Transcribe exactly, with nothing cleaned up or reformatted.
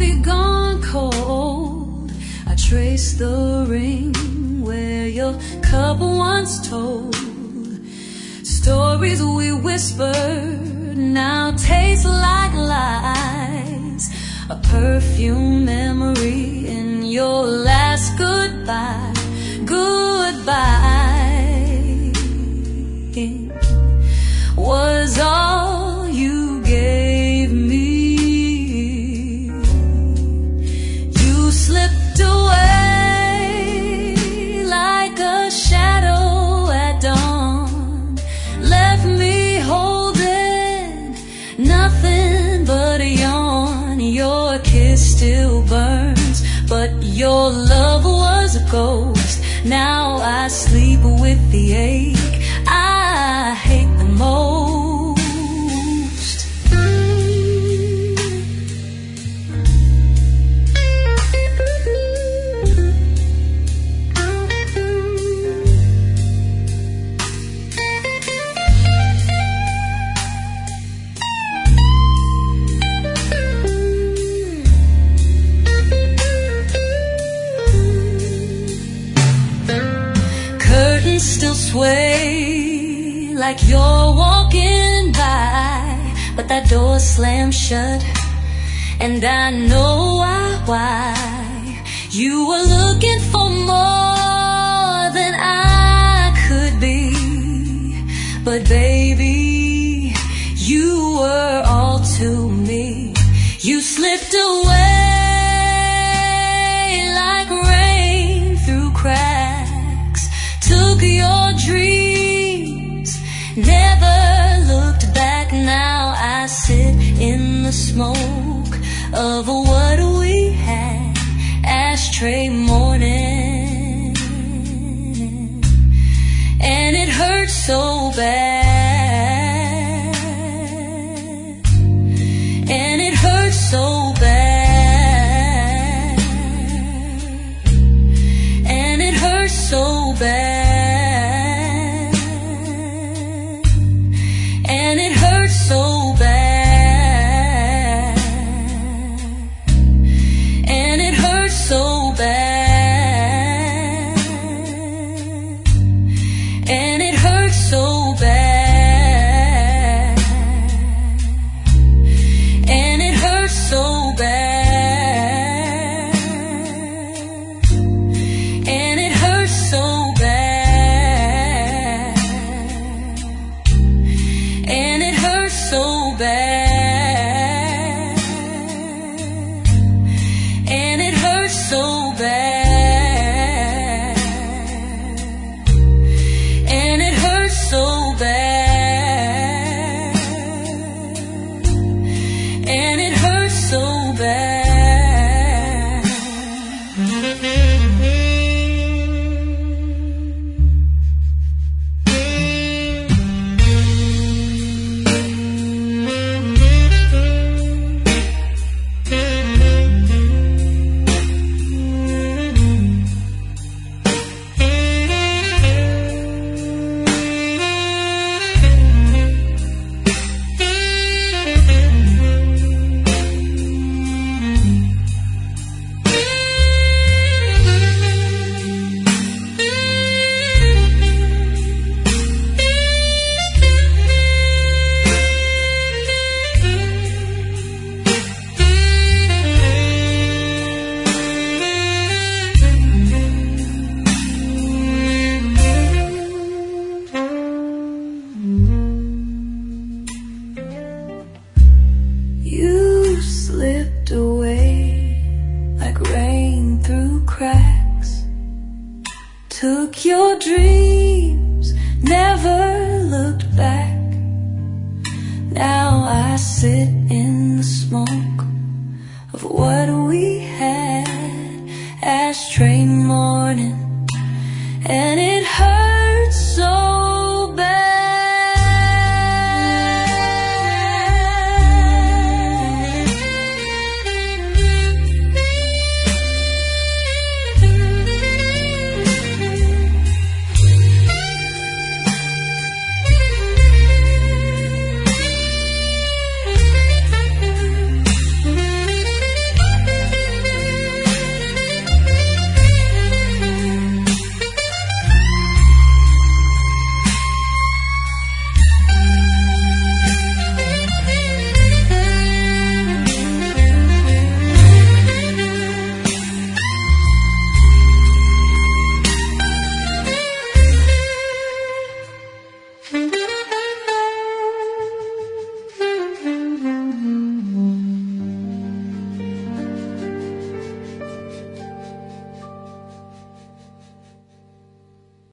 coffee gone cold, I trace the ring where your cup once told. Stories we whispered now taste like lies. A perfume memory in your last goodbye. Goodbye was all you gave me. You slipped away like a shadow at dawn, left me holding nothing but a yawn. Your kiss still burns, but your love was a ghost. Now I sleep with the ache I hate the most. Curtains still sway like you're walking by, but that door slammed shut, and I know why, why. You were looking for more than I could be, but baby, you were all to me. You slipped away like rain through cracks, took your dreams, never looked back. Now I sit in the smoke of what we had, ashtray morning, and it hurts so bad, and it hurts so bad, and it hurts so bad. And it hurts so bad, and it hurts so bad, and it hurts so bad, and it hurts so bad, and it hurts so bad, and it hurts so bad, and it hurts so bad, and it hurts so bad, and it hurts so bad. Took your dreams, never looked back. Now I sit in the smoke of what we had, ashtray